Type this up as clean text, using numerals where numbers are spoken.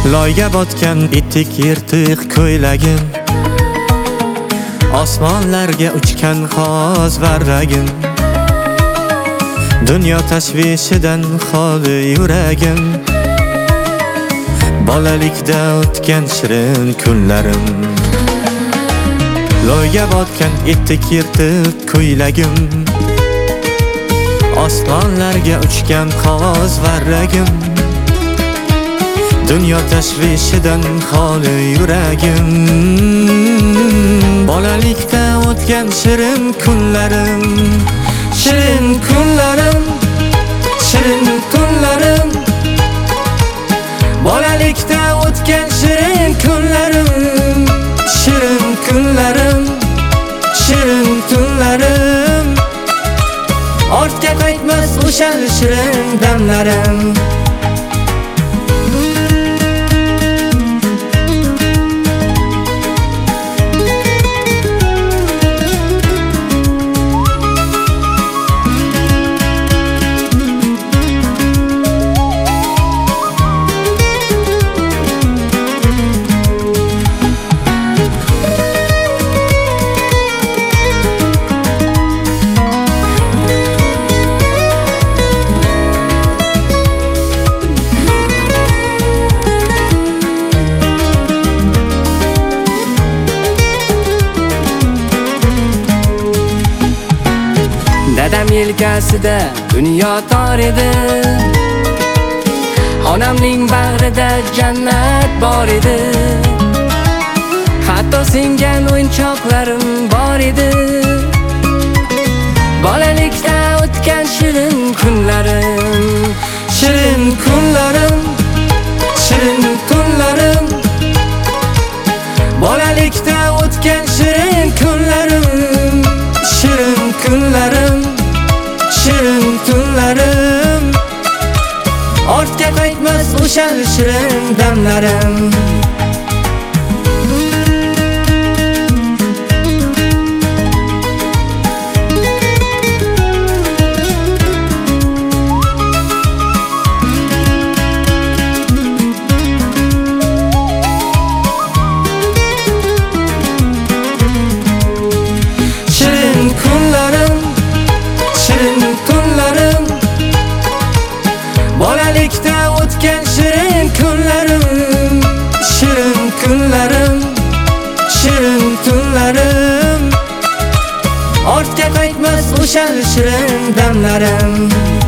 Loyga botgan itik yirtiq ko'ylagim, osmonlarga uchgan g'oz varragim, dunyo tashvishidan xoli yuragim, bolalikda o'tgan shirin kunlarim. Loyga botgan itik yirtiq ko'ylagim, osmonlarga uchgan g'oz varragim, dunyo tashvishidan xoli yuragim, bolalikda o'tgan shirin kunlarim. Shirin kunlarim, shirin kunlarim, bolalikda o'tgan shirin kunlarim. Shirin kunlarim, shirin tunlarim, ortga qaytmas o'sha shirin damlarim. Dadam yelkasida dunyo tor edi, onamning bag'rida jannat bor edi, hatto singan o'yinchoqlarim bor edi. Bolalikda o'tgan shirin kunlarim. Shirin kunlarim, shirin kunlarim, bolalikda o'tgan shirin kunlarim. Shirin kunlarim, shirin tunlarim, ortga qaytmas o'sha shirin damlarim. Shirin kunlarim, shirin kunlarim, bolalikda o'tgan shirin kunlarim. Shirin kunlarim, shirin tunlarim, ortga qaytmas o'sha shirin damlarim.